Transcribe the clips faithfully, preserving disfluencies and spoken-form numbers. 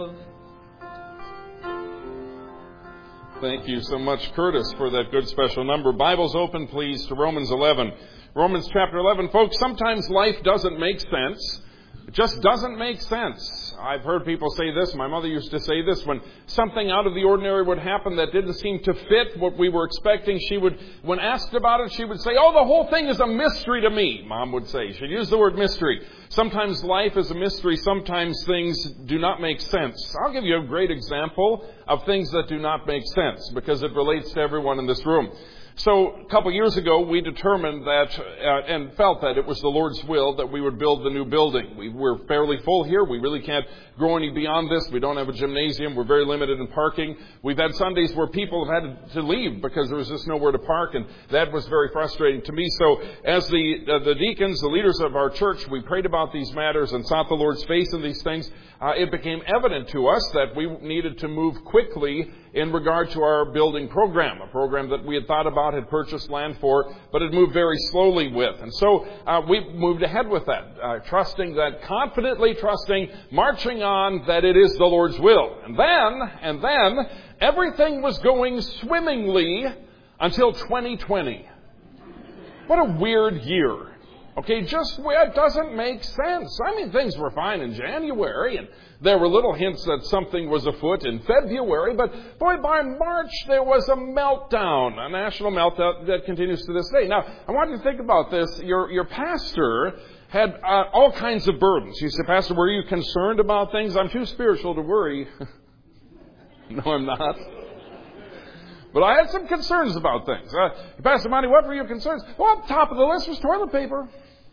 Thank you so much, Curtis, for that good special number. Bibles open, please, to Romans eleven. Romans chapter eleven. Folks, sometimes life doesn't make sense. It just doesn't make sense. I've heard people say this. My mother used to say this. When something out of the ordinary would happen that didn't seem to fit what we were expecting, she would, when asked about it, she would say, "Oh, the whole thing is a mystery to me," Mom would say. She'd use the word mystery. Sometimes life is a mystery. Sometimes things do not make sense. I'll give you a great example of things that do not make sense because it relates to everyone in this room. So a couple years ago, we determined that uh, and felt that it was the Lord's will that we would build the new building. We were fairly full here. We really can't grow any beyond this. We don't have a gymnasium. We're very limited in parking. We've had Sundays where people have had to leave because there was just nowhere to park, and that was very frustrating to me. So as the uh, the deacons, the leaders of our church, we prayed about these matters and sought the Lord's face in these things. Uh, it became evident to us that we needed to move quickly in regard to our building program, a program that we had thought about, had purchased land for, but had moved very slowly with. And so uh, we moved ahead with that, uh, trusting that, confidently trusting, marching on that it is the Lord's will. And then, and then, everything was going swimmingly until twenty twenty. What a weird year. Okay, just it doesn't make sense. I mean, things were fine in January, and there were little hints that something was afoot in February, but boy, by March there was a meltdown, a national meltdown that continues to this day. Now, I want you to think about this. Your your pastor had uh, all kinds of burdens. You say, "Pastor, were you concerned about things?" I'm too spiritual to worry. No, I'm not. But I had some concerns about things. Uh, Pastor Monty, what were your concerns? Well, top of the list was toilet paper.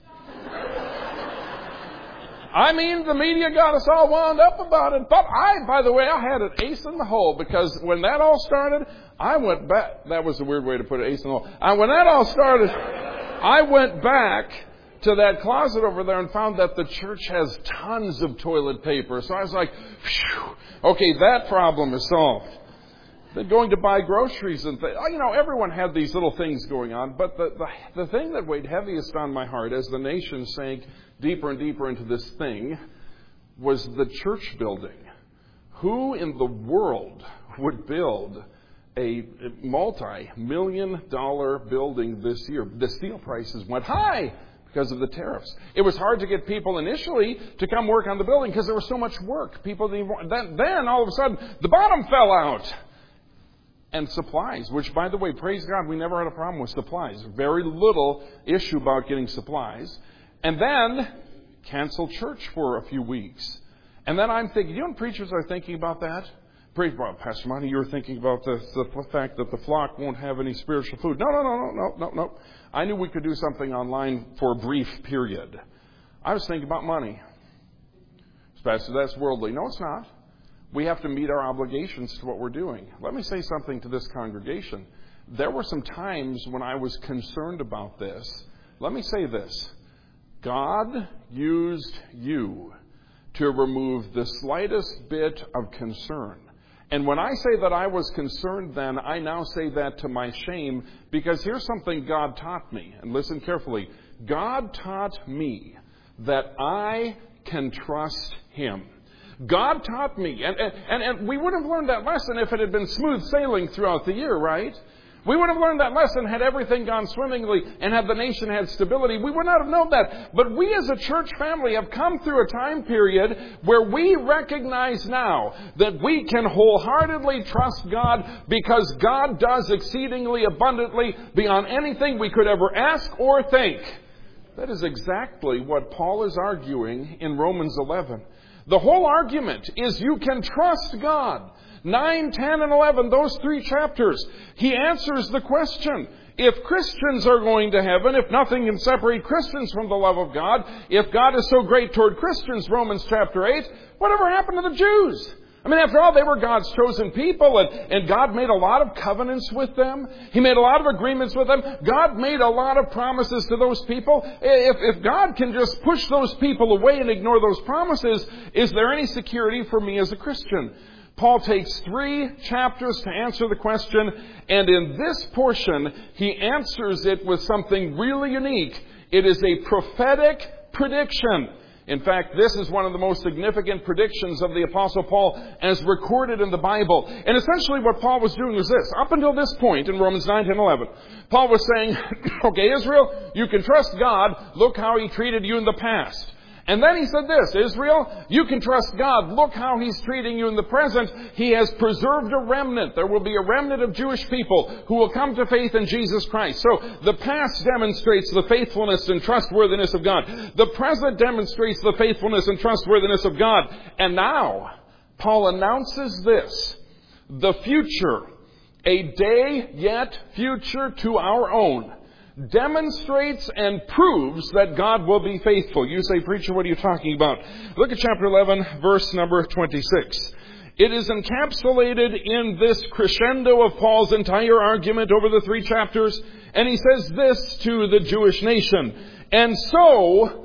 I mean, the media got us all wound up about it. But I, by the way, I had an ace in the hole because when that all started, I went back. That was a weird way to put it, ace in the hole. And when that all started, I went back to that closet over there and found that the church has tons of toilet paper. So I was like, phew, okay, that problem is solved. Then going to buy groceries and th- you know, everyone had these little things going on. But the, the the thing that weighed heaviest on my heart as the nation sank deeper and deeper into this thing was the church building. Who in the world would build a multi-million dollar building this year? The steel prices went high because of the tariffs. It was hard to get people initially to come work on the building because there was so much work. People didn't, then, then all of a sudden the bottom fell out. And supplies, which, by the way, praise God, we never had a problem with supplies. Very little issue about getting supplies. And then cancel church for a few weeks. And then I'm thinking, you know, preachers are thinking about that. Praise God, Pastor Monty, you were thinking about the, the fact that the flock won't have any spiritual food. No, no, no, no, no, no, no. I knew we could do something online for a brief period. I was thinking about money. Pastor, that's worldly. No, it's not. We have to meet our obligations to what we're doing. Let me say something to this congregation. There were some times when I was concerned about this. Let me say this. God used you to remove the slightest bit of concern. And when I say that I was concerned then, I now say that to my shame, because here's something God taught me. And listen carefully. God taught me that I can trust Him. God taught me, and, and, and we would have learned that lesson if it had been smooth sailing throughout the year, right? We would have learned that lesson had everything gone swimmingly and had the nation had stability. We would not have known that. But we as a church family have come through a time period where we recognize now that we can wholeheartedly trust God because God does exceedingly abundantly beyond anything we could ever ask or think. That is exactly what Paul is arguing in Romans eleven. The whole argument is you can trust God. nine, ten, and eleven, those three chapters, he answers the question. If Christians are going to heaven, if nothing can separate Christians from the love of God, if God is so great toward Christians, Romans chapter eight, whatever happened to the Jews? I mean, after all, they were God's chosen people, and, and God made a lot of covenants with them. He made a lot of agreements with them. God made a lot of promises to those people. If, if God can just push those people away and ignore those promises, is there any security for me as a Christian? Paul takes three chapters to answer the question, and in this portion, he answers it with something really unique. It is a prophetic prediction. In fact, this is one of the most significant predictions of the Apostle Paul as recorded in the Bible. And essentially what Paul was doing was this. Up until this point in Romans nine, ten, eleven, Paul was saying, okay, Israel, you can trust God. Look how He treated you in the past. And then he said this, Israel, you can trust God. Look how He's treating you in the present. He has preserved a remnant. There will be a remnant of Jewish people who will come to faith in Jesus Christ. So the past demonstrates the faithfulness and trustworthiness of God. The present demonstrates the faithfulness and trustworthiness of God. And now, Paul announces this, the future, a day yet future to our own, demonstrates and proves that God will be faithful. You say, preacher, what are you talking about? Look at chapter eleven, verse number twenty-six. It is encapsulated in this crescendo of Paul's entire argument over the three chapters. And he says this to the Jewish nation. And so,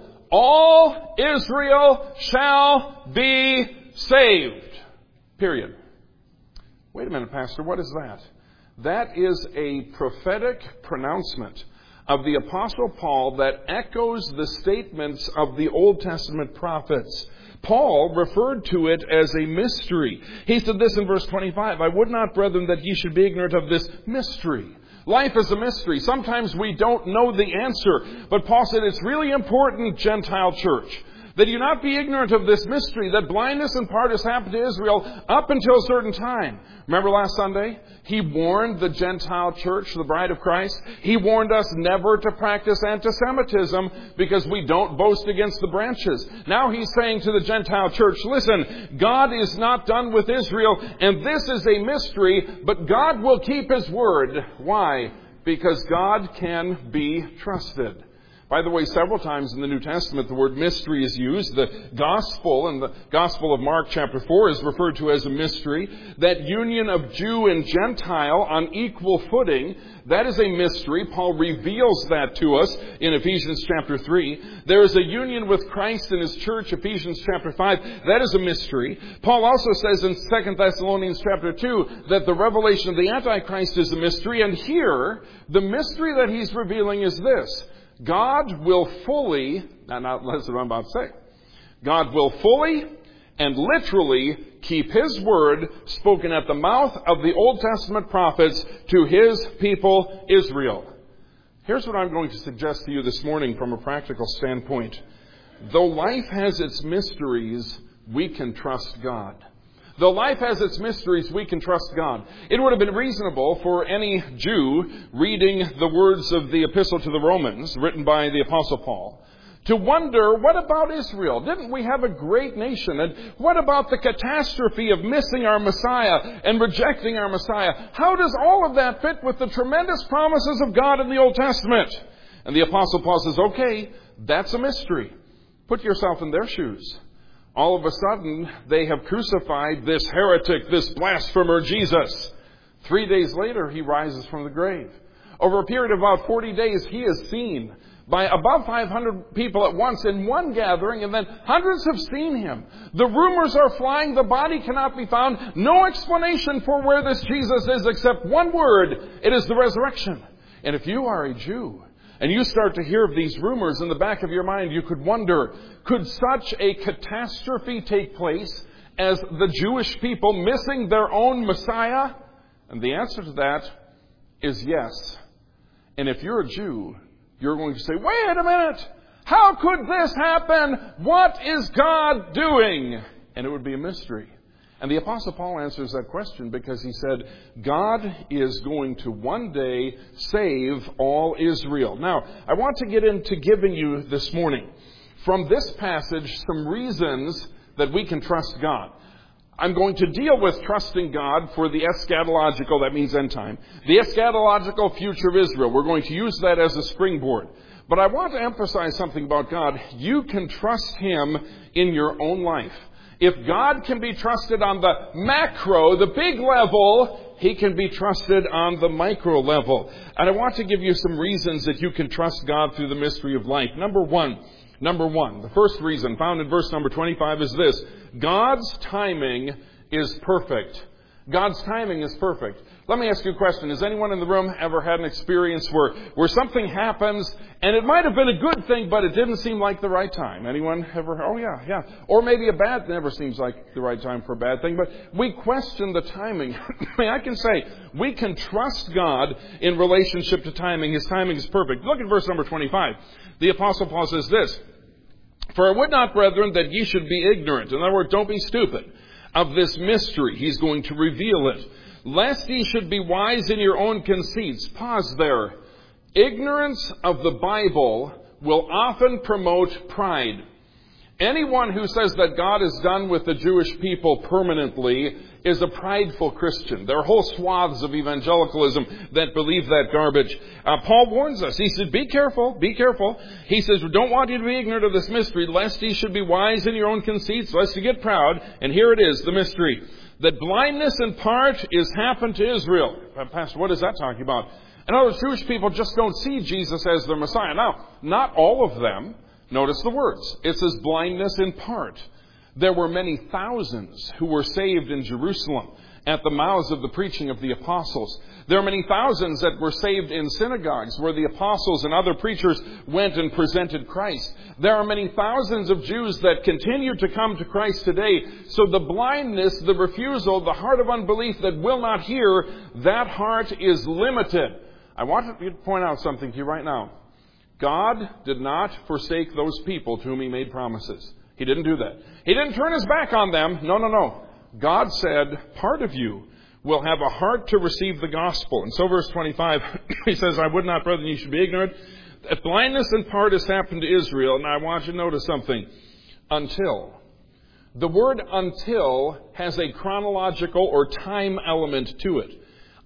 all Israel shall be saved. Period. Wait a minute, Pastor, what is that? That is a prophetic pronouncement of the Apostle Paul that echoes the statements of the Old Testament prophets. Paul referred to it as a mystery. He said this in verse twenty-five, I would not, brethren, that ye should be ignorant of this mystery. Life is a mystery. Sometimes we don't know the answer. But Paul said it's really important, Gentile church, that you not be ignorant of this mystery, that blindness in part has happened to Israel up until a certain time. Remember last Sunday? He warned the Gentile church, the bride of Christ. He warned us never to practice anti-Semitism because we don't boast against the branches. Now he's saying to the Gentile church, listen, God is not done with Israel, and this is a mystery, but God will keep His word. Why? Because God can be trusted. By the way, several times in the New Testament, the word mystery is used. The gospel, and the Gospel of Mark chapter four is referred to as a mystery. That union of Jew and Gentile on equal footing, that is a mystery. Paul reveals that to us in Ephesians chapter three. There is a union with Christ and His church, Ephesians chapter five. That is a mystery. Paul also says in Second Thessalonians chapter two that the revelation of the Antichrist is a mystery. And here, the mystery that he's revealing is this. God will fully, now not that's what I'm about to say, God will fully and literally keep His word spoken at the mouth of the Old Testament prophets to His people Israel. Here's what I'm going to suggest to you this morning from a practical standpoint. Though life has its mysteries, we can trust God. Though life has its mysteries, we can trust God. It would have been reasonable for any Jew reading the words of the Epistle to the Romans, written by the Apostle Paul, to wonder, what about Israel? Didn't we have a great nation? And what about the catastrophe of missing our Messiah and rejecting our Messiah? How does all of that fit with the tremendous promises of God in the Old Testament? And the Apostle Paul says, okay, that's a mystery. Put yourself in their shoes. All of a sudden, they have crucified this heretic, this blasphemer, Jesus. Three days later, He rises from the grave. Over a period of about forty days, He is seen by above five hundred people at once in one gathering, and then hundreds have seen Him. The rumors are flying. The body cannot be found. No explanation for where this Jesus is except one word. It is the resurrection. And if you are a Jew, and you start to hear of these rumors, in the back of your mind, you could wonder, could such a catastrophe take place as the Jewish people missing their own Messiah? And the answer to that is yes. And if you're a Jew, you're going to say, wait a minute, how could this happen? What is God doing? And it would be a mystery. And the Apostle Paul answers that question because he said, God is going to one day save all Israel. Now, I want to get into giving you this morning, from this passage, some reasons that we can trust God. I'm going to deal with trusting God for the eschatological, that means end time, the eschatological future of Israel. We're going to use that as a springboard. But I want to emphasize something about God. You can trust Him in your own life. If God can be trusted on the macro, the big level, He can be trusted on the micro level. And I want to give you some reasons that you can trust God through the mystery of life. Number one, number one, the first reason found in verse number twenty-five is this. God's timing is perfect. God's timing is perfect. Let me ask you a question. Has anyone in the room ever had an experience where, where something happens and it might have been a good thing, but it didn't seem like the right time? Anyone ever? Oh, yeah, yeah. Or maybe a bad, never seems like the right time for a bad thing, but we question the timing. I mean, I can say we can trust God in relationship to timing. His timing is perfect. Look at verse number twenty-five. The Apostle Paul says this, "For I would not, brethren, that ye should be ignorant." In other words, don't be stupid. "Of this mystery," he's going to reveal it, "lest ye should be wise in your own conceits." Pause there. Ignorance of the Bible will often promote pride. Anyone who says that God is done with the Jewish people permanently is a prideful Christian. There are whole swaths of evangelicalism that believe that garbage. Uh, Paul warns us. He said, be careful, be careful. He says, we don't want you to be ignorant of this mystery, lest ye should be wise in your own conceits, lest you get proud. And here it is, the mystery. That blindness in part is happened to Israel. Uh, Pastor, what is that talking about? In other words, Jewish people just don't see Jesus as their Messiah. Now, not all of them. Notice the words. It says blindness in part. There were many thousands who were saved in Jerusalem at the mouths of the preaching of the apostles. There are many thousands that were saved in synagogues where the apostles and other preachers went and presented Christ. There are many thousands of Jews that continue to come to Christ today. So the blindness, the refusal, the heart of unbelief that will not hear, that heart is limited. I want to point out something to you right now. God did not forsake those people to whom He made promises. He didn't do that. He didn't turn His back on them. No, no, no. God said, part of you will have a heart to receive the gospel. And so verse twenty-five, he says, "I would not, brethren, you should be ignorant that blindness in part has happened to Israel." And I want you to notice something. Until. The word until has a chronological or time element to it.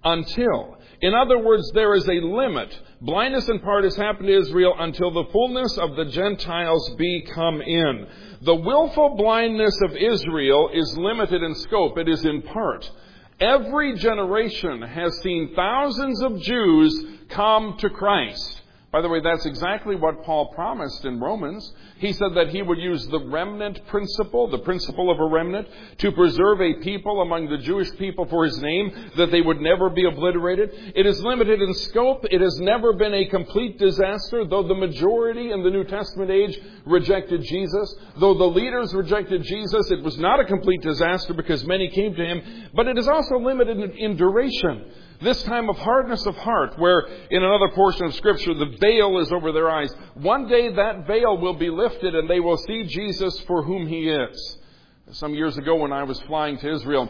Until. In other words, there is a limit. Blindness in part has happened to Israel until the fullness of the Gentiles be come in. The willful blindness of Israel is limited in scope. It is in part. Every generation has seen thousands of Jews come to Christ. By the way, that's exactly what Paul promised in Romans. He said that he would use the remnant principle, the principle of a remnant, to preserve a people among the Jewish people for His name, that they would never be obliterated. It is limited in scope. It has never been a complete disaster, though the majority in the New Testament age rejected Jesus. Though the leaders rejected Jesus, it was not a complete disaster because many came to Him. But it is also limited in, in duration. This time of hardness of heart, where in another portion of Scripture the veil is over their eyes. One day that veil will be lifted and they will see Jesus for whom He is. Some years ago when I was flying to Israel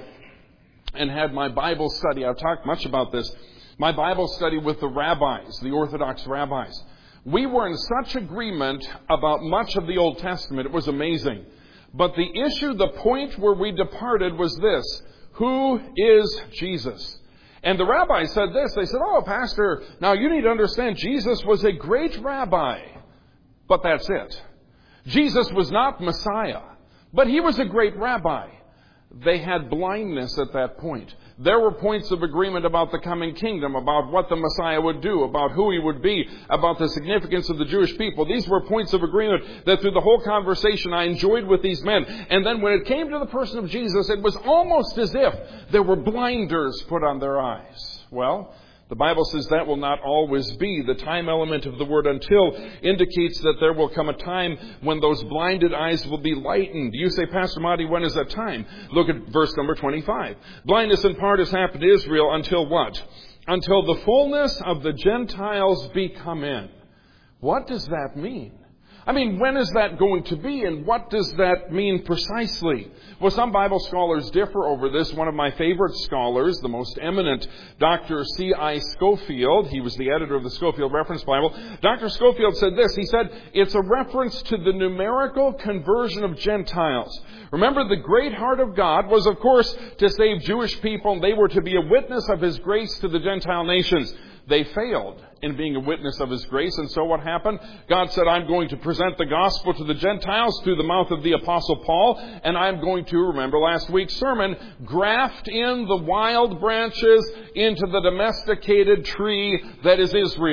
and had my Bible study, I've talked much about this, my Bible study with the rabbis, the Orthodox rabbis. We were in such agreement about much of the Old Testament. It was amazing. But the issue, the point where we departed was this: who is Jesus? And the rabbi said this. They said, "Oh, Pastor, now you need to understand Jesus was a great rabbi." But that's it. Jesus was not Messiah, but He was a great rabbi. They had blindness at that point. There were points of agreement about the coming kingdom, about what the Messiah would do, about who He would be, about the significance of the Jewish people. These were points of agreement that through the whole conversation I enjoyed with these men. And then when it came to the person of Jesus, it was almost as if there were blinders put on their eyes. Well, the Bible says that will not always be. The time element of the word "until" indicates that there will come a time when those blinded eyes will be lightened. You say, "Pastor Monty, when is that time?" Look at verse number twenty-five. Blindness in part has happened to Israel until what? Until the fullness of the Gentiles be come in. What does that mean? I mean, when is that going to be, and what does that mean precisely? Well, some Bible scholars differ over this. One of my favorite scholars, the most eminent, Doctor C I Scofield, he was the editor of the Scofield Reference Bible. Doctor Scofield said this. He said, it's a reference to the numerical conversion of Gentiles. Remember, the great heart of God was, of course, to save Jewish people, and they were to be a witness of His grace to the Gentile nations. They failed in being a witness of His grace. And so what happened? God said, I'm going to present the gospel to the Gentiles through the mouth of the Apostle Paul. And I'm going to, remember last week's sermon, graft in the wild branches into the domesticated tree that is Israel.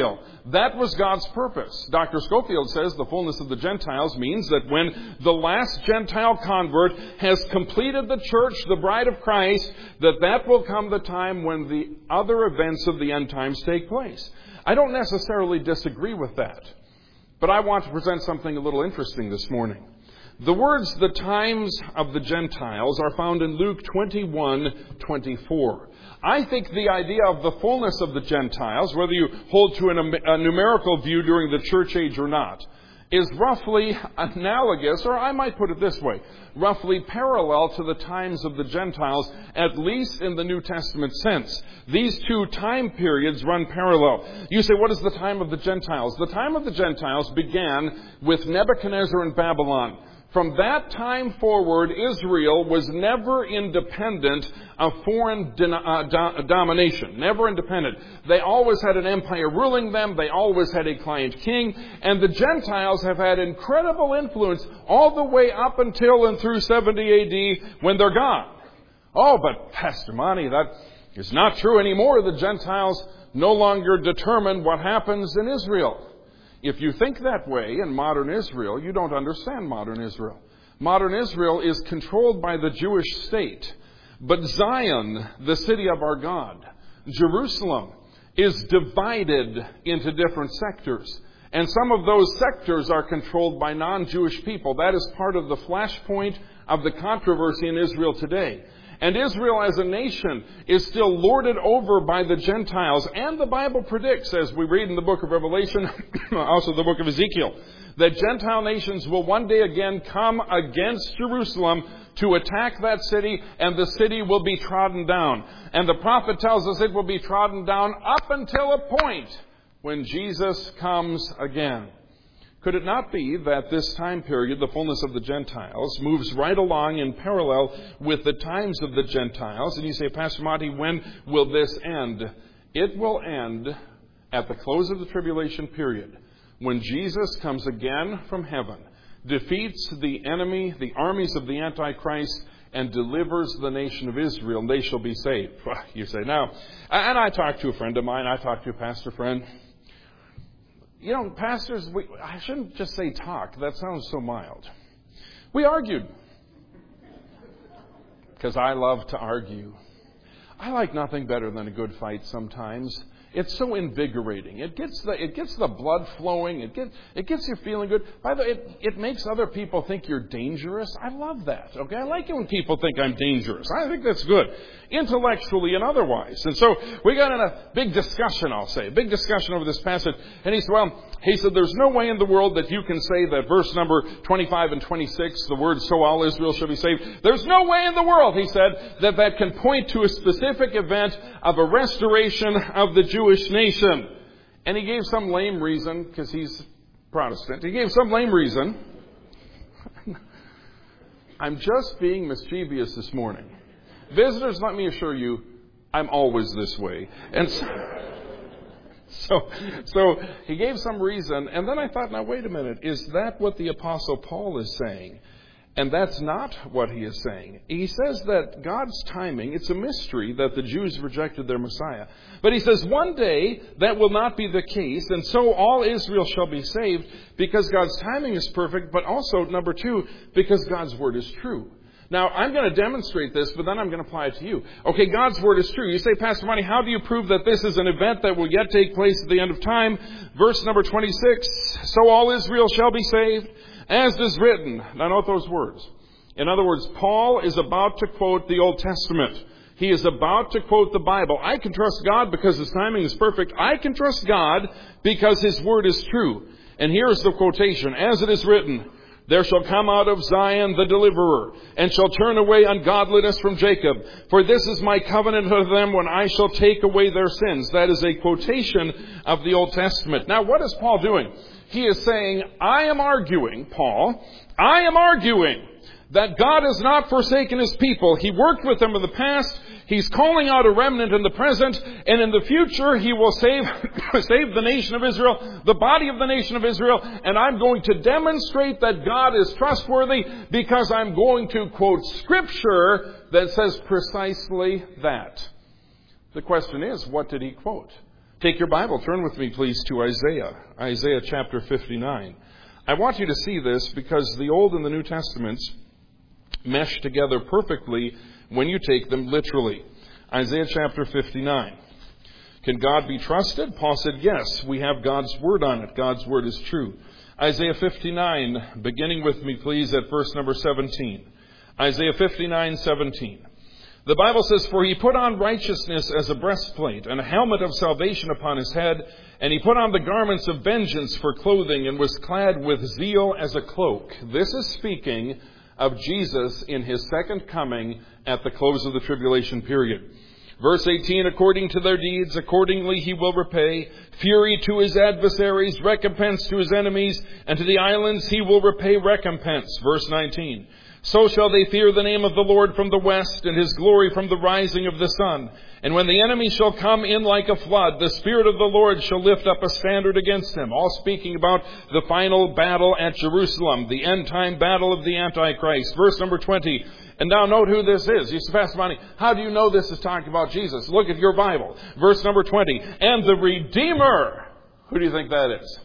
That was God's purpose. Doctor Scofield says the fullness of the Gentiles means that when the last Gentile convert has completed the church, the bride of Christ, that that will come the time when the other events of the end times take place. I don't necessarily disagree with that, but I want to present something a little interesting this morning. The words, the times of the Gentiles, are found in Luke twenty-one twenty-four. I think the idea of the fullness of the Gentiles, whether you hold to an, a numerical view during the church age or not, is roughly analogous, or I might put it this way, roughly parallel to the times of the Gentiles, at least in the New Testament sense. These two time periods run parallel. You say, what is the time of the Gentiles? The time of the Gentiles began with Nebuchadnezzar in Babylon. From that time forward, Israel was never independent of foreign din- uh, do- domination. Never independent. They always had an empire ruling them. They always had a client king. And the Gentiles have had incredible influence all the way up until and through seventy A D when they're gone. Oh, but Pastor Monty, that is not true anymore. The Gentiles no longer determine what happens in Israel. If you think that way in modern Israel, you don't understand modern Israel. Modern Israel is controlled by the Jewish state. But Zion, the city of our God, Jerusalem, is divided into different sectors. And some of those sectors are controlled by non-Jewish people. That is part of the flashpoint of the controversy in Israel today. And Israel as a nation is still lorded over by the Gentiles. And the Bible predicts, as we read in the book of Revelation, also the book of Ezekiel, that Gentile nations will one day again come against Jerusalem to attack that city, and the city will be trodden down. And the prophet tells us it will be trodden down up until a point when Jesus comes again. Could it not be that this time period, the fullness of the Gentiles, moves right along in parallel with the times of the Gentiles? And you say, Pastor Monty, when will this end? It will end at the close of the tribulation period, when Jesus comes again from heaven, defeats the enemy, the armies of the Antichrist, and delivers the nation of Israel, and they shall be saved. You say, now, and I talked to a friend of mine, I talked to a pastor friend. You know, pastors, we, I shouldn't just say talk. That sounds so mild. We argued. Because I love to argue. I like nothing better than a good fight sometimes. It's so invigorating. It gets the it gets the blood flowing. It gets it gets you feeling good. By the way, it, it makes other people think you're dangerous. I love that. Okay, I like it when people think I'm dangerous. I think that's good, intellectually and otherwise. And so we got in a big discussion. I'll say a big discussion over this passage. And he said, "Well, he said, there's no way in the world that you can say that verse number twenty-five and twenty-six, the words, so all Israel shall be saved. There's no way in the world," he said, "that that can point to a specific event of a restoration of the Jewish nation." And he gave some lame reason, because he's Protestant. He gave some lame reason. I'm just being mischievous this morning. Visitors, let me assure you, I'm always this way. And so, so, so he gave some reason, and then I thought, now wait a minute, is that what the Apostle Paul is saying? And that's not what he is saying. He says that God's timing, it's a mystery that the Jews rejected their Messiah. But he says one day that will not be the case, and so all Israel shall be saved, because God's timing is perfect, but also, number two, because God's word is true. Now, I'm going to demonstrate this, but then I'm going to apply it to you. Okay, God's word is true. You say, Pastor Monty, how do you prove that this is an event that will yet take place at the end of time? Verse number twenty-six, so all Israel shall be saved, as is written. Now note those words. In other words, Paul is about to quote the Old Testament. He is about to quote the Bible. I can trust God because His timing is perfect. I can trust God because His word is true. And here's the quotation. As it is written, there shall come out of Zion the deliverer, and shall turn away ungodliness from Jacob. For this is my covenant of them when I shall take away their sins. That is a quotation of the Old Testament. Now, what is Paul doing? He is saying, I am arguing, Paul, I am arguing that God has not forsaken His people. He worked with them in the past. He's calling out a remnant in the present. And in the future, He will save, save the nation of Israel, the body of the nation of Israel. And I'm going to demonstrate that God is trustworthy because I'm going to quote Scripture that says precisely that. The question is, what did he quote? Take your Bible, turn with me please to Isaiah, Isaiah chapter fifty-nine. I want you to see this because the Old and the New Testaments mesh together perfectly when you take them literally. Isaiah chapter fifty-nine. Can God be trusted? Paul said, yes, we have God's word on it. God's word is true. Isaiah fifty-nine, beginning with me please at verse number seventeen. Isaiah fifty-nine, seventeen. The Bible says, for he put on righteousness as a breastplate, and a helmet of salvation upon his head, and he put on the garments of vengeance for clothing, and was clad with zeal as a cloak. This is speaking of Jesus in his second coming at the close of the tribulation period. Verse eighteen, according to their deeds, accordingly he will repay. Fury to his adversaries, recompense to his enemies, and to the islands he will repay recompense. Verse nineteen, so shall they fear the name of the Lord from the west, and his glory from the rising of the sun. And when the enemy shall come in like a flood, the Spirit of the Lord shall lift up a standard against him. All speaking about the final battle at Jerusalem, the end-time battle of the Antichrist. Verse number twenty. And now note who this is. You say, Pastor Monty, how do you know this is talking about Jesus? Look at your Bible. Verse number twenty. And the Redeemer. Who do you think that is?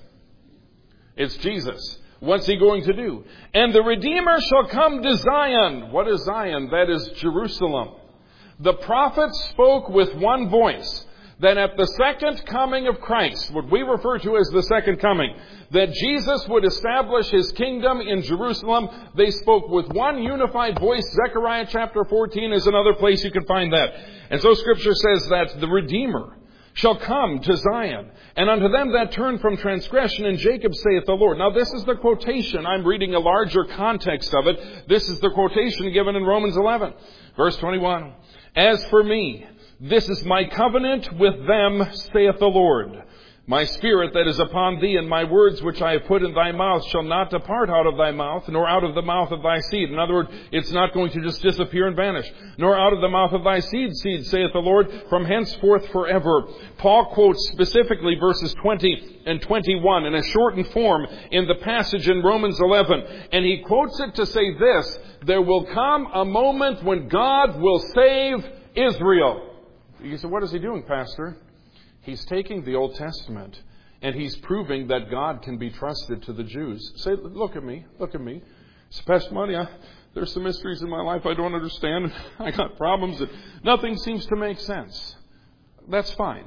It's Jesus. What's he going to do? And the Redeemer shall come to Zion. What is Zion? That is Jerusalem. The prophet spoke with one voice that at the second coming of Christ, what we refer to as the second coming, that Jesus would establish his kingdom in Jerusalem. They spoke with one unified voice. Zechariah chapter fourteen is another place you can find that. And so Scripture says that the Redeemer shall come to Zion, and unto them that turn from transgression in Jacob, saith the Lord. Now this is the quotation. I'm reading a larger context of it. This is the quotation given in Romans eleven, verse twenty-one. As for me, this is my covenant with them, saith the Lord. My spirit that is upon thee, and my words which I have put in thy mouth shall not depart out of thy mouth, nor out of the mouth of thy seed. In other words, it's not going to just disappear and vanish. Nor out of the mouth of thy seed, seed, saith the Lord, from henceforth forever. Paul quotes specifically verses twenty and twenty-one in a shortened form in the passage in Romans eleven. And he quotes it to say this: there will come a moment when God will save Israel. You say, what is he doing, Pastor? He's taking the Old Testament and he's proving that God can be trusted to the Jews. Say, look at me, look at me. Say, Pastor Monty, I, there's some mysteries in my life I don't understand. I got problems that nothing seems to make sense. That's fine.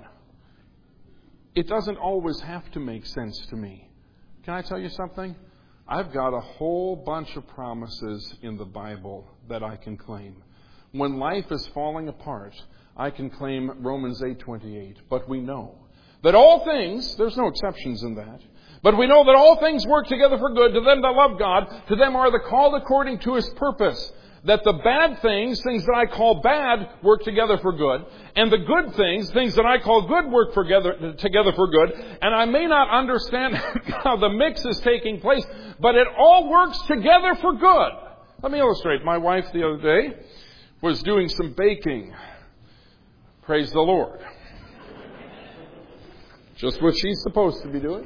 It doesn't always have to make sense to me. Can I tell you something? I've got a whole bunch of promises in the Bible that I can claim. When life is falling apart, I can claim Romans eight twenty-eight. But we know that all things, there's no exceptions in that, but we know that all things work together for good to them that love God, to them are the called according to his purpose. That the bad things, things that I call bad, work together for good. And the good things, things that I call good, work together, together for good. And I may not understand how the mix is taking place, but it all works together for good. Let me illustrate. My wife the other day was doing some baking. Praise the Lord. Just what she's supposed to be doing.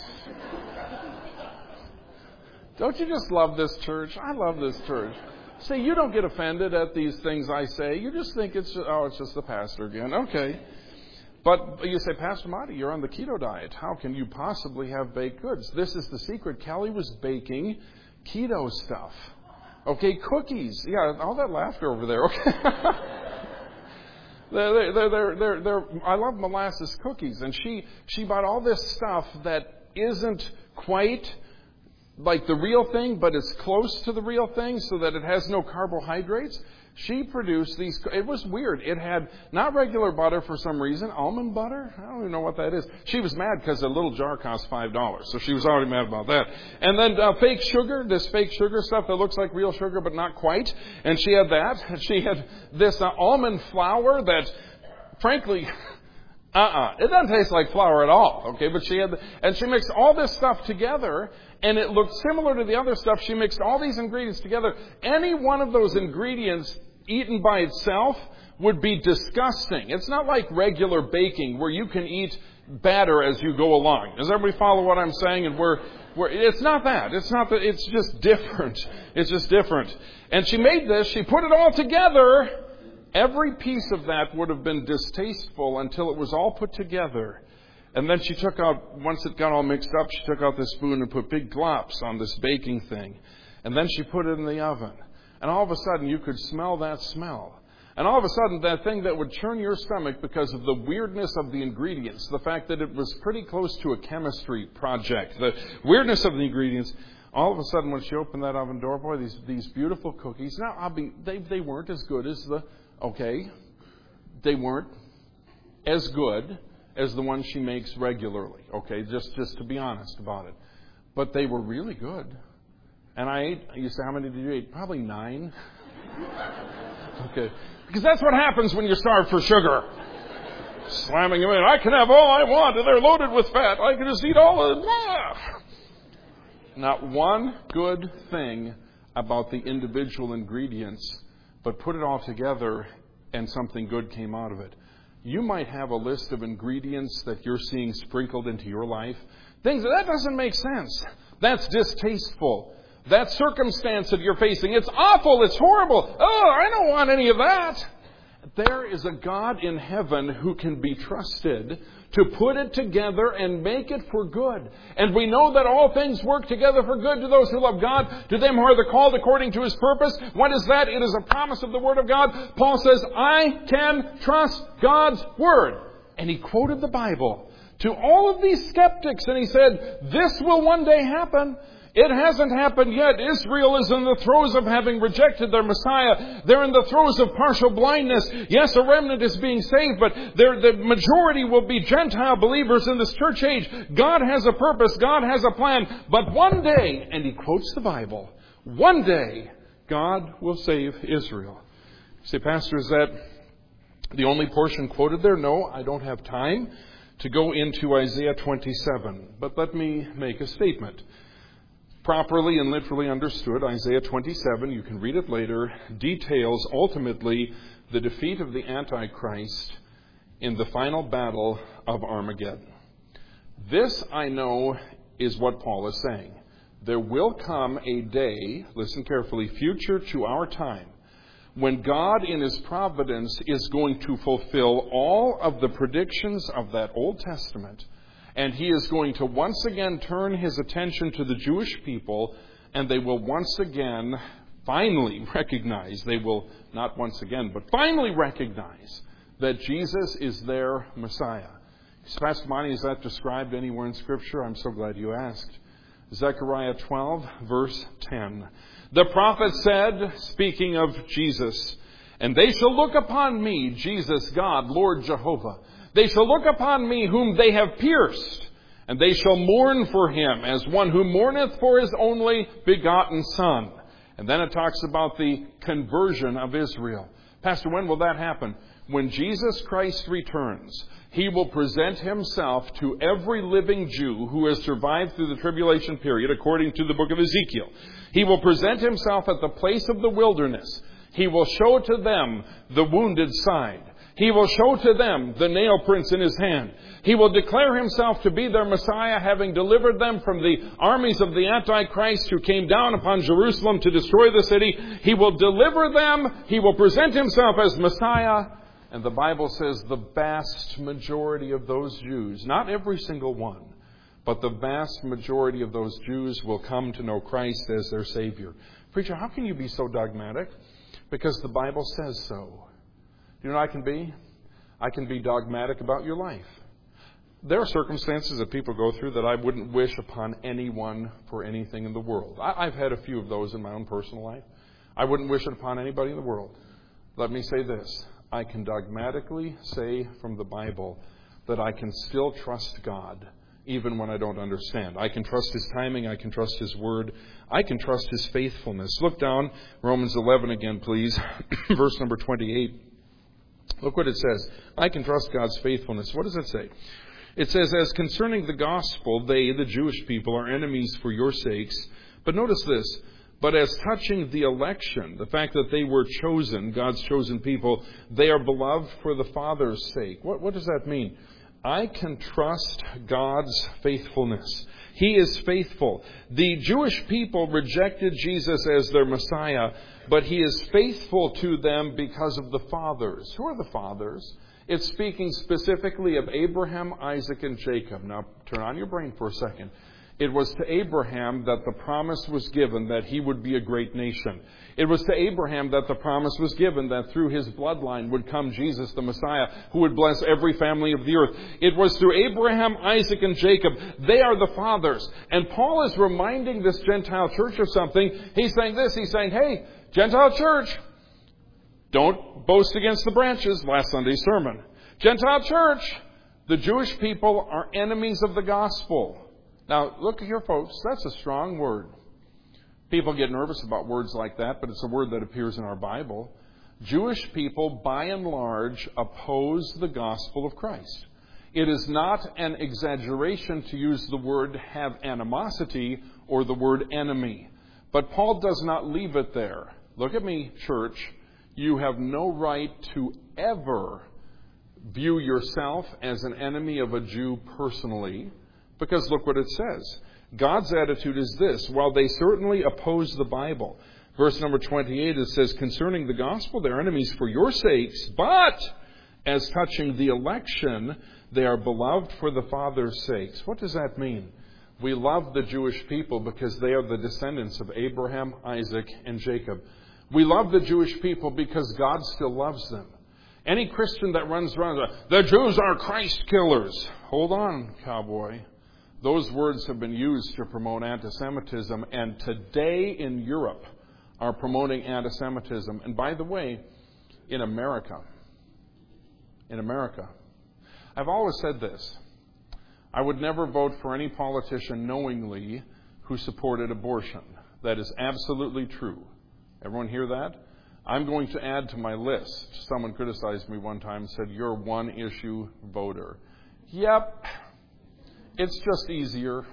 Don't you just love this church? I love this church. See, you don't get offended at these things I say. You just think it's, oh, it's just the pastor again. Okay. But you say, Pastor Monty, you're on the keto diet. How can you possibly have baked goods? This is the secret. Kelly was baking keto stuff. Okay, cookies. Yeah, all that laughter over there. Okay. They're, they're, they're, they're, they're, I love molasses cookies. And she, she bought all this stuff that isn't quite like the real thing, but it's close to the real thing so that it has no carbohydrates. She produced these. It was weird. It had not regular butter for some reason, almond butter. I don't even know what that is. She was mad because a little jar cost five dollars, so she was already mad about that. And then uh, fake sugar, this fake sugar stuff that looks like real sugar but not quite. And she had that. And she had this uh, almond flour that, frankly, uh-uh, it doesn't taste like flour at all. Okay, but she had, the, and she mixed all this stuff together. And it looked similar to the other stuff. She mixed all these ingredients together. Any one of those ingredients eaten by itself would be disgusting. It's not like regular baking where you can eat batter as you go along. Does everybody follow what I'm saying? And we're, we're, it's not that. It's not that. It's just different. It's just different. And she made this. She put it all together. Every piece of that would have been distasteful until it was all put together. And then she took out, once it got all mixed up, she took out this spoon and put big glops on this baking thing. And then she put it in the oven. And all of a sudden, you could smell that smell. And all of a sudden, that thing that would churn your stomach because of the weirdness of the ingredients, the fact that it was pretty close to a chemistry project, the weirdness of the ingredients, all of a sudden, when she opened that oven door, boy, these these beautiful cookies. Now, I'll be they they weren't as good as the okay, they weren't as good as the ones she makes regularly. Okay, just just to be honest about it, but they were really good. And I ate. You say, how many did you eat? Probably nine. Okay. Because that's what happens when you starve for sugar. Slamming them in. I can have all I want, and they're loaded with fat. I can just eat all of them. Not one good thing about the individual ingredients, but put it all together, and something good came out of it. You might have a list of ingredients that you're seeing sprinkled into your life. Things that, that doesn't make sense. That's distasteful. That circumstance that you're facing, it's awful, it's horrible. Oh, I don't want any of that. There is a God in heaven who can be trusted to put it together and make it for good. And we know that all things work together for good to those who love God, to them who are the called according to His purpose. What is that? It is a promise of the Word of God. Paul says, I can trust God's Word. And he quoted the Bible to all of these skeptics, and he said, this will one day happen. It hasn't happened yet. Israel is in the throes of having rejected their Messiah. They're in the throes of partial blindness. Yes, a remnant is being saved, but the majority will be Gentile believers in this church age. God has a purpose. God has a plan. But one day, and he quotes the Bible, one day God will save Israel. You say, Pastor, is that the only portion quoted there? No, I don't have time to go into Isaiah twenty-seven. But let me make a statement. Properly and literally understood, Isaiah twenty-seven, you can read it later, details ultimately the defeat of the Antichrist in the final battle of Armageddon. This, I know, is what Paul is saying. There will come a day, listen carefully, future to our time, when God in His providence is going to fulfill all of the predictions of that Old Testament. And He is going to once again turn His attention to the Jewish people, and they will once again finally recognize, they will not once again, but finally recognize that Jesus is their Messiah. Pastor Monty, is that described anywhere in Scripture? I'm so glad you asked. Zechariah twelve, verse ten. The prophet said, speaking of Jesus, and they shall look upon me, Jesus, God, Lord Jehovah. They shall look upon me whom they have pierced, and they shall mourn for him as one who mourneth for his only begotten Son. And then it talks about the conversion of Israel. Pastor, when will that happen? When Jesus Christ returns, He will present Himself to every living Jew who has survived through the tribulation period, according to the book of Ezekiel. He will present Himself at the place of the wilderness. He will show to them the wounded side. He will show to them the nail prints in His hand. He will declare Himself to be their Messiah, having delivered them from the armies of the Antichrist who came down upon Jerusalem to destroy the city. He will deliver them. He will present Himself as Messiah. And the Bible says the vast majority of those Jews, not every single one, but the vast majority of those Jews will come to know Christ as their Savior. Preacher, how can you be so dogmatic? Because the Bible says so. You know what I can be? I can be dogmatic about your life. There are circumstances that people go through that I wouldn't wish upon anyone for anything in the world. I, I've had a few of those in my own personal life. I wouldn't wish it upon anybody in the world. Let me say this. I can dogmatically say from the Bible that I can still trust God even when I don't understand. I can trust His timing. I can trust His word. I can trust His faithfulness. Look down, Romans eleven again, please. Verse number twenty-eight. Look what it says. I can trust God's faithfulness. What does it say? It says, as concerning the gospel, they, the Jewish people, are enemies for your sakes. But notice this. But as touching the election, the fact that they were chosen, God's chosen people, they are beloved for the Father's sake. What, what does that mean? I can trust God's faithfulness. He is faithful. The Jewish people rejected Jesus as their Messiah, but He is faithful to them because of the fathers. Who are the fathers? It's speaking specifically of Abraham, Isaac, and Jacob. Now, turn on your brain for a second. It was to Abraham that the promise was given that he would be a great nation. It was to Abraham that the promise was given that through his bloodline would come Jesus, the Messiah, who would bless every family of the earth. It was through Abraham, Isaac, and Jacob. They are the fathers. And Paul is reminding this Gentile church of something. He's saying this. He's saying, hey, Gentile church, don't boast against the branches. Last Sunday's sermon. Gentile church, the Jewish people are enemies of the gospel. Now, look here, folks. That's a strong word. People get nervous about words like that, but it's a word that appears in our Bible. Jewish people, by and large, oppose the gospel of Christ. It is not an exaggeration to use the word have animosity or the word enemy. But Paul does not leave it there. Look at me, church. You have no right to ever view yourself as an enemy of a Jew personally. Because look what it says. God's attitude is this. While they certainly oppose the Bible, verse number twenty-eight, it says, concerning the gospel, they're enemies for your sakes, but as touching the election, they are beloved for the Father's sakes. What does that mean? We love the Jewish people because they are the descendants of Abraham, Isaac, and Jacob. We love the Jewish people because God still loves them. Any Christian that runs around, the Jews are Christ killers. Hold on, cowboy. Those words have been used to promote anti-Semitism, and today in Europe are promoting anti-Semitism. And by the way, in America, in America, I've always said this. I would never vote for any politician knowingly who supported abortion. That is absolutely true. Everyone hear that? I'm going to add to my list. Someone criticized me one time and said, you're a one-issue voter. Yep. It's just easier.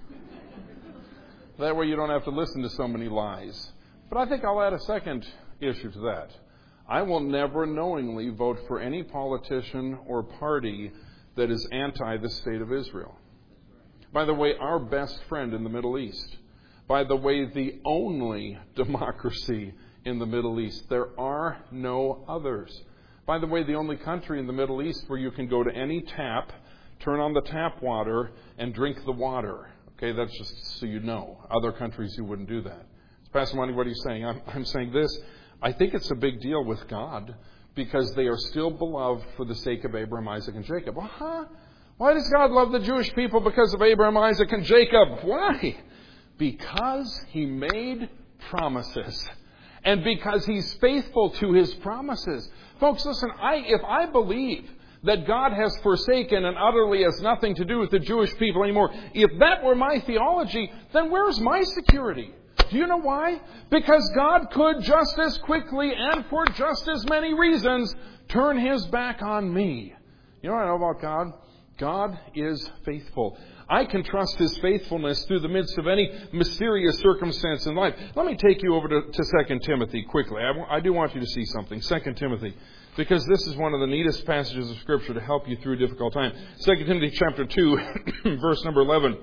That way you don't have to listen to so many lies. But I think I'll add a second issue to that. I will never knowingly vote for any politician or party that is anti the state of Israel. By the way, our best friend in the Middle East. By the way, the only democracy in the Middle East. There are no others. By the way, the only country in the Middle East where you can go to any tap, turn on the tap water, and drink the water. Okay, that's just so you know. Other countries, you wouldn't do that. So Pastor Monty, what are you saying? I'm, I'm saying this. I think it's a big deal with God because they are still beloved for the sake of Abraham, Isaac, and Jacob. Well, huh? Why does God love the Jewish people because of Abraham, Isaac, and Jacob? Why? Because He made promises. And because He's faithful to His promises. Folks, listen, I, if I believe that God has forsaken and utterly has nothing to do with the Jewish people anymore, if that were my theology, then where's my security? Do you know why? Because God could just as quickly and for just as many reasons turn His back on me. You know what I know about God? God is faithful. I can trust His faithfulness through the midst of any mysterious circumstance in life. Let me take you over to, to Second Timothy quickly. I, I do want you to see something. Second Timothy. Because this is one of the neatest passages of Scripture to help you through a difficult time. Second Timothy chapter two, verse number eleven.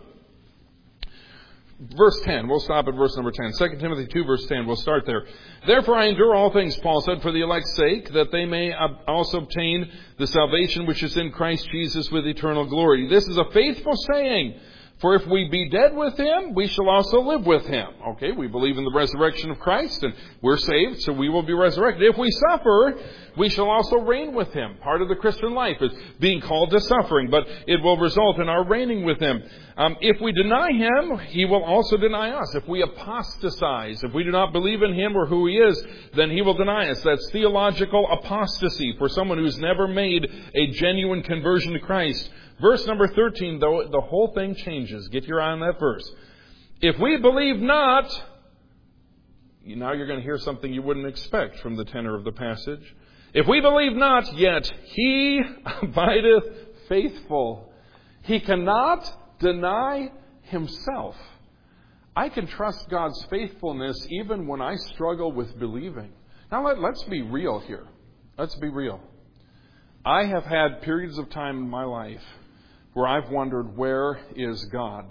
Verse ten. We'll stop at verse number ten. Second Timothy two, verse ten. We'll start there. Therefore I endure all things, Paul said, for the elect's sake, that they may also obtain the salvation which is in Christ Jesus with eternal glory. This is a faithful saying. For if we be dead with Him, we shall also live with Him. Okay, we believe in the resurrection of Christ, and we're saved, so we will be resurrected. If we suffer, we shall also reign with Him. Part of the Christian life is being called to suffering, but it will result in our reigning with Him. Um, if we deny Him, He will also deny us. If we apostatize, if we do not believe in Him or who He is, then He will deny us. That's theological apostasy for someone who's never made a genuine conversion to Christ. Verse number thirteen, though, the whole thing changes. Get your eye on that verse. If we believe not, now you're going to hear something you wouldn't expect from the tenor of the passage. If we believe not, yet He abideth faithful. He cannot deny Himself. I can trust God's faithfulness even when I struggle with believing. Now let, let's be real here. Let's be real. I have had periods of time in my life where I've wondered, where is God?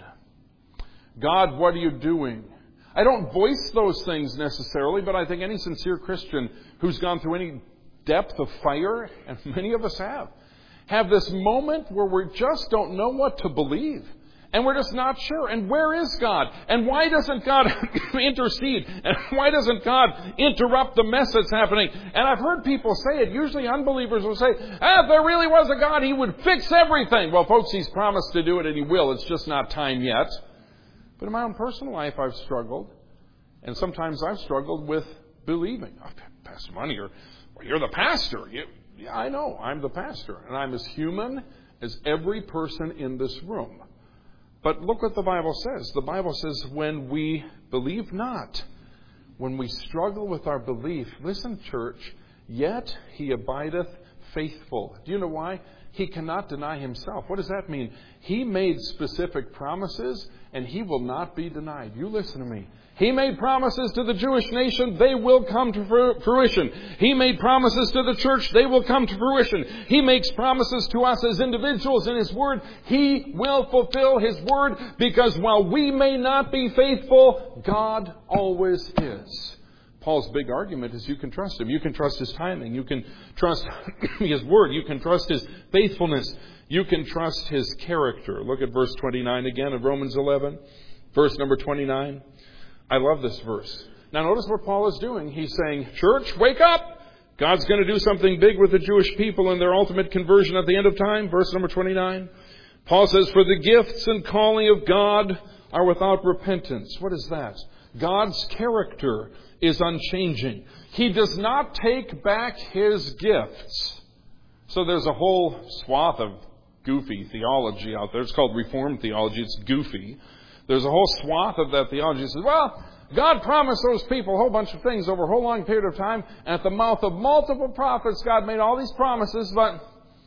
God, what are you doing? I don't voice those things necessarily, but I think any sincere Christian who's gone through any depth of fire, and many of us have, have this moment where we just don't know what to believe. And we're just not sure. And where is God? And why doesn't God intercede? And why doesn't God interrupt the mess that's happening? And I've heard people say it. Usually unbelievers will say, ah, if there really was a God, He would fix everything. Well, folks, He's promised to do it, and He will. It's just not time yet. But in my own personal life, I've struggled. And sometimes I've struggled with believing. Oh, Pastor Money, you're, well, you're the pastor. You, yeah, I know. I'm the pastor. And I'm as human as every person in this room. But look what the Bible says. The Bible says when we believe not, when we struggle with our belief, listen, church, yet He abideth faithful. Do you know why? He cannot deny Himself. What does that mean? He made specific promises, and He will not be denied. You listen to me. He made promises to the Jewish nation, they will come to fruition. He made promises to the church, they will come to fruition. He makes promises to us as individuals in His Word. He will fulfill His Word, because while we may not be faithful, God always is. Paul's big argument is you can trust Him. You can trust His timing. You can trust His Word. You can trust His faithfulness. You can trust His character. Look at verse twenty-nine again of Romans eleven. Verse number twenty-nine. I love this verse. Now notice what Paul is doing. He's saying, church, wake up! God's going to do something big with the Jewish people and their ultimate conversion at the end of time. Verse number twenty-nine. Paul says, for the gifts and calling of God are without repentance. What is that? God's character is unchanging. He does not take back His gifts. So there's a whole swath of goofy theology out there. It's called Reformed theology. It's goofy. There's a whole swath of that theology that says, well, God promised those people a whole bunch of things over a whole long period of time. And at the mouth of multiple prophets, God made all these promises. But,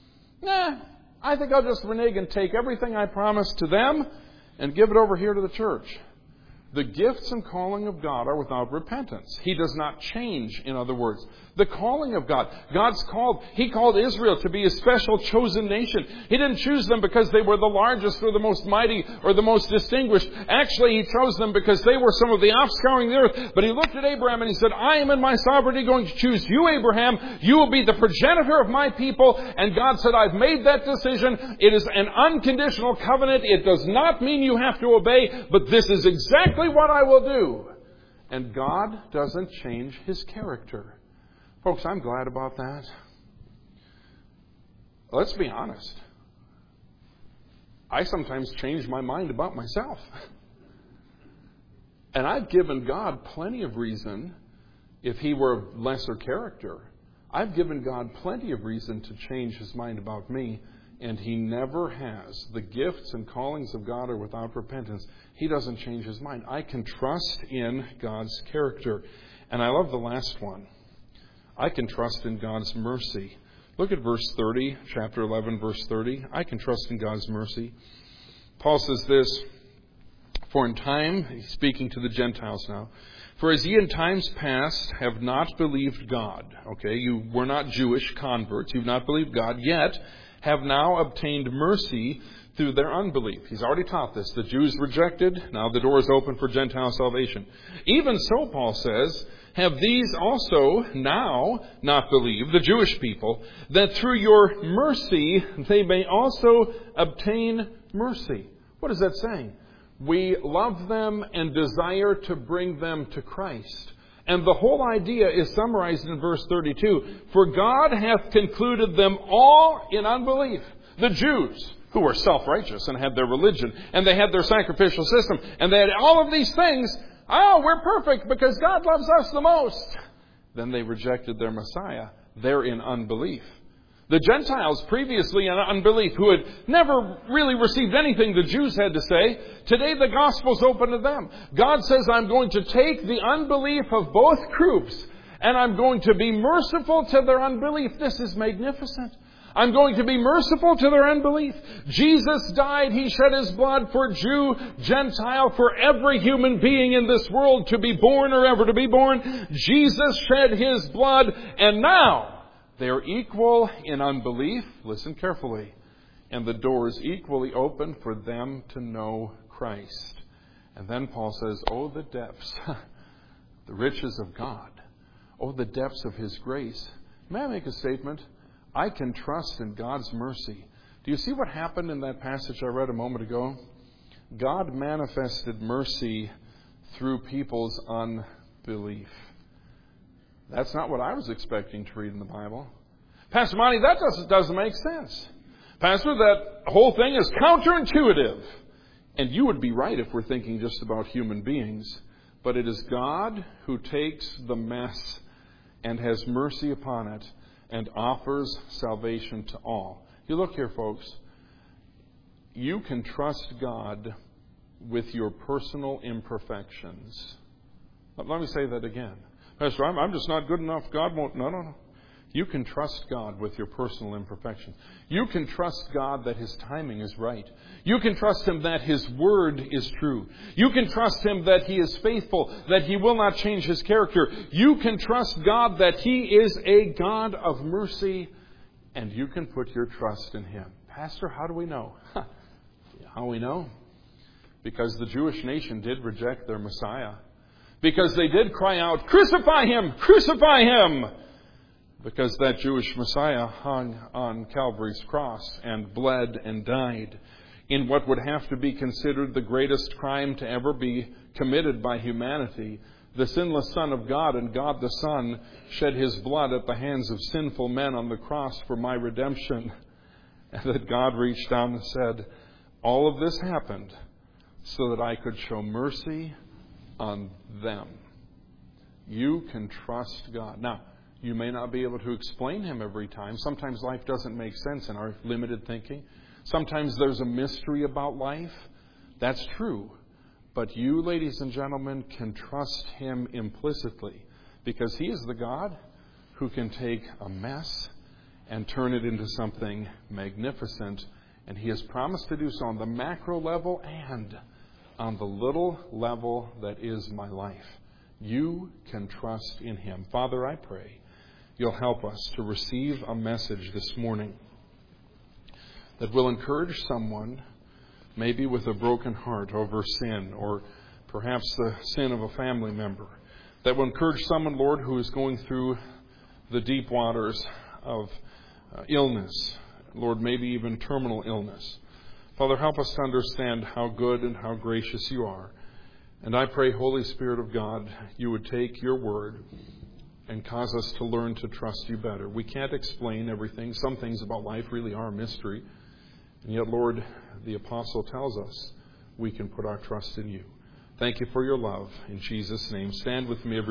nah, I think I'll just renege and take everything I promised to them and give it over here to the church. The gifts and calling of God are without repentance. He does not change, in other words. The calling of God. God's called, He called Israel to be a special chosen nation. He didn't choose them because they were the largest or the most mighty or the most distinguished. Actually, He chose them because they were some of the offscouring of the earth. But He looked at Abraham and He said, I am in my sovereignty going to choose you, Abraham. You will be the progenitor of my people. And God said, I've made that decision. It is an unconditional covenant. It does not mean you have to obey, but this is exactly what I will do. And God doesn't change His character. Folks, I'm glad about that. Let's be honest. I sometimes change my mind about myself. And I've given God plenty of reason, if He were of lesser character, I've given God plenty of reason to change His mind about me, and He never has. The gifts and callings of God are without repentance. He doesn't change His mind. I can trust in God's character. And I love the last one. I can trust in God's mercy. Look at verse thirty, chapter eleven, verse thirty. I can trust in God's mercy. Paul says this, for in time, he's speaking to the Gentiles now, for as ye in times past have not believed God, okay, you were not Jewish converts, you've not believed God, yet have now obtained mercy through their unbelief. He's already taught this. The Jews rejected, now the door is open for Gentile salvation. Even so, Paul says, have these also now not believed, the Jewish people, that through your mercy they may also obtain mercy. What is that saying? We love them and desire to bring them to Christ. And the whole idea is summarized in verse thirty-two. For God hath concluded them all in unbelief. The Jews, who were self-righteous and had their religion, and they had their sacrificial system, and they had all of these things. Oh, we're perfect because God loves us the most. Then they rejected their Messiah. They're in unbelief. The Gentiles previously in unbelief, who had never really received anything the Jews had to say, today the gospel's open to them. God says, I'm going to take the unbelief of both groups and I'm going to be merciful to their unbelief. This is magnificent. I'm going to be merciful to their unbelief. Jesus died. He shed His blood for Jew, Gentile, for every human being in this world to be born or ever to be born. Jesus shed His blood. And now They are equal in unbelief. Listen carefully. And the door is equally open for them to know Christ. And then Paul says, oh, the depths, the riches of God. Oh, the depths of His grace. May I make a statement? I can trust in God's mercy. Do you see what happened in that passage I read a moment ago? God manifested mercy through people's unbelief. That's not what I was expecting to read in the Bible. Pastor Monty, that doesn't, doesn't make sense. Pastor, that whole thing is counterintuitive. And you would be right if we're thinking just about human beings. But it is God who takes the mess and has mercy upon it and offers salvation to all. You look here, folks. You can trust God with your personal imperfections. Let me say that again. Pastor, I'm, I'm just not good enough. God won't. No, no, no. You can trust God with your personal imperfections. You can trust God that His timing is right. You can trust Him that His word is true. You can trust Him that He is faithful, that He will not change His character. You can trust God that He is a God of mercy, and you can put your trust in Him. Pastor, how do we know? How we know? Because the Jewish nation did reject their Messiah. Because they did cry out, crucify Him! Crucify Him! Because that Jewish Messiah hung on Calvary's cross and bled and died in what would have to be considered the greatest crime to ever be committed by humanity. The sinless Son of God and God the Son shed His blood at the hands of sinful men on the cross for my redemption. And that God reached down and said, all of this happened so that I could show mercy on them. You can trust God. Now, you may not be able to explain Him every time. Sometimes life doesn't make sense in our limited thinking. Sometimes there's a mystery about life. That's true. But you, ladies and gentlemen, can trust Him implicitly because He is the God who can take a mess and turn it into something magnificent. And He has promised to do so on the macro level and on the little level that is my life. You can trust in Him. Father, I pray You'll help us to receive a message this morning that will encourage someone, maybe with a broken heart over sin or perhaps the sin of a family member, that will encourage someone, Lord, who is going through the deep waters of uh, illness, Lord, maybe even terminal illness. Father, help us to understand how good and how gracious You are. And I pray, Holy Spirit of God, You would take Your word and cause us to learn to trust You better. We can't explain everything. Some things about life really are a mystery. And yet, Lord, the apostle tells us we can put our trust in You. Thank You for Your love. In Jesus' name, stand with me.